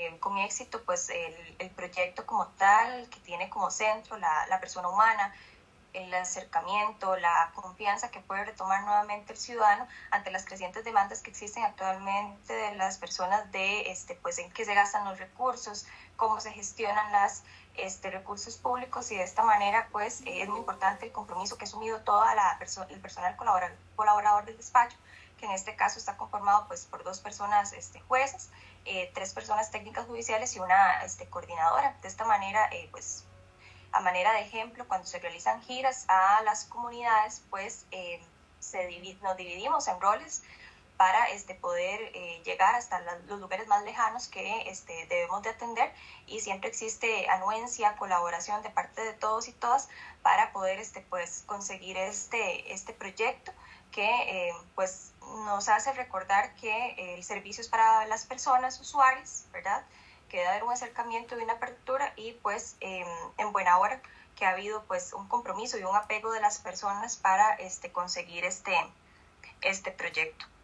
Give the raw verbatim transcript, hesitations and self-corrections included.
con éxito pues el, el proyecto como tal, que tiene como centro la, la persona humana, el acercamiento, la confianza que puede retomar nuevamente el ciudadano ante las crecientes demandas que existen actualmente de las personas de este, pues, en qué se gastan los recursos, cómo se gestionan los este, recursos públicos, y de esta manera pues eh, es muy importante el compromiso que ha asumido toda la perso- el personal colaborador, colaborador del despacho, que en este caso está conformado pues por dos personas este, jueces, eh, tres personas técnicas judiciales y una este, coordinadora. De esta manera eh, pues a manera de ejemplo, cuando se realizan giras a las comunidades, pues eh, se divide, nos dividimos en roles para este, poder eh, llegar hasta la, los lugares más lejanos que este, debemos de atender, y siempre existe anuencia, colaboración de parte de todos y todas para poder este, pues, conseguir este, este proyecto que eh, pues, nos hace recordar que eh, el servicio es para las personas usuarias, ¿verdad? Que debe haber un acercamiento y una apertura, y pues eh, en buena hora que ha habido pues un compromiso y un apego de las personas para este, conseguir este, este proyecto.